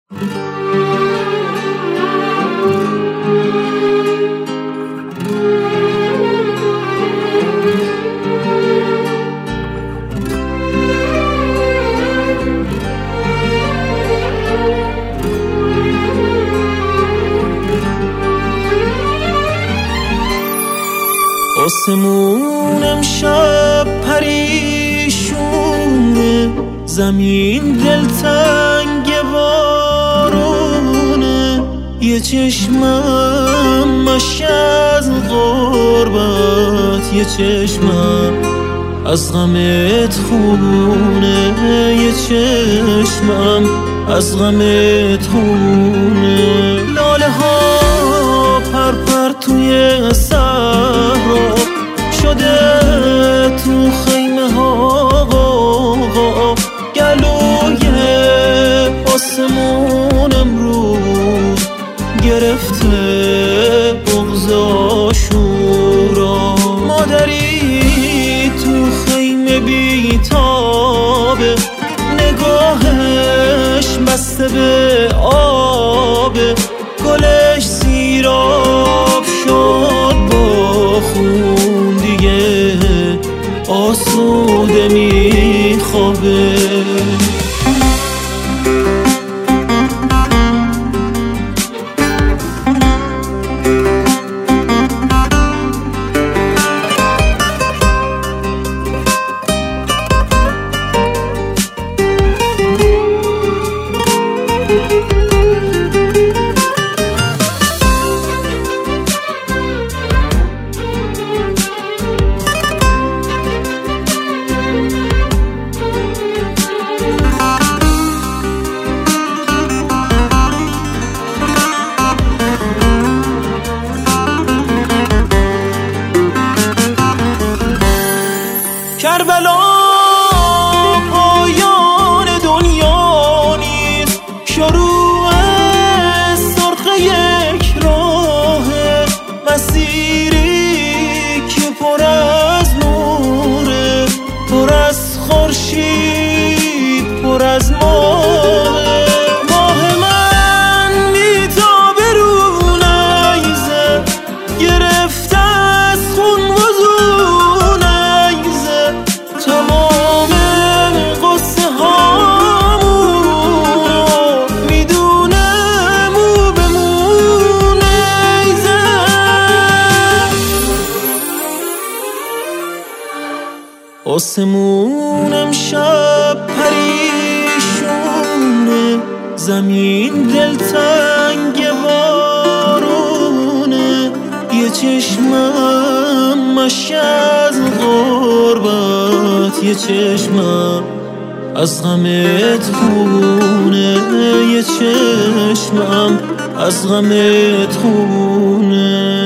آسمون امشب پریشونه، زمین دلتنگ بارونه، یه چشمم مشک از غربت، یه چشمم از غمت خونه، یه چشمم از غمت خونه. لاله ها پرپر توی صحرا شده، تو خیمه ها غوغا، گلوی آسمون امروز گرفته بغض آشورا. مادری تو خیمه بیتابه، نگاهش بسته به آبه، گلش سیراب شد با خون، دیگه آسوده میخوابه. کربلا پایان دنیا نیست، شروع سرخ یک راه، مسیری که پر از نوره، پر از خورشید، پر از ماه. ماه من میتابه رو نیزه، گرفته از خون وزون نیزه، تمام قصه هامونو میدونه مو به مو نیزه. آسمون امشب پریشونه، زمین دلتنگ بارونه، یه چشمم مشک از غربت، یه چشمم از غمت خونه، یه چشمم از غمت خونه.